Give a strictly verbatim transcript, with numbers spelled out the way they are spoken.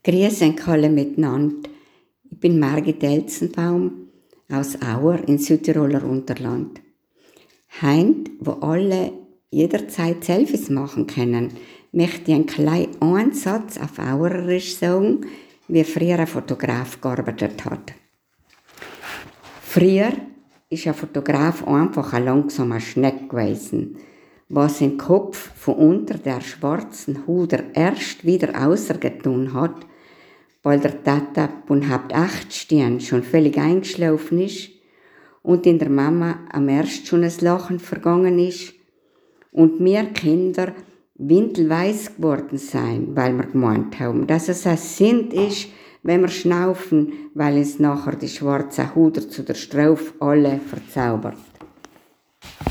Grüß euch alle miteinander. Ich bin Margit Elzenbaum aus Auer in Südtiroler Unterland. Heint, wo alle jederzeit Selfies machen können, möchte ich einen kleinen Einsatz auf Auererisch sagen, wie früher ein Fotograf gearbeitet hat. Früher ist ein Fotograf einfach ein langsamer Schneck gewesen, was den Kopf von unter der schwarzen Huder erst wieder außergetun hat, weil der Tata von halb acht Stunden schon völlig eingeschlafen ist und in der Mama am erst schon das Lachen vergangen ist und wir Kinder windelweiß geworden sein, weil wir gemeint haben, dass es ein Sinn ist, wenn wir schnaufen, weil es nachher die schwarze Huder zu der Strophe alle verzaubert.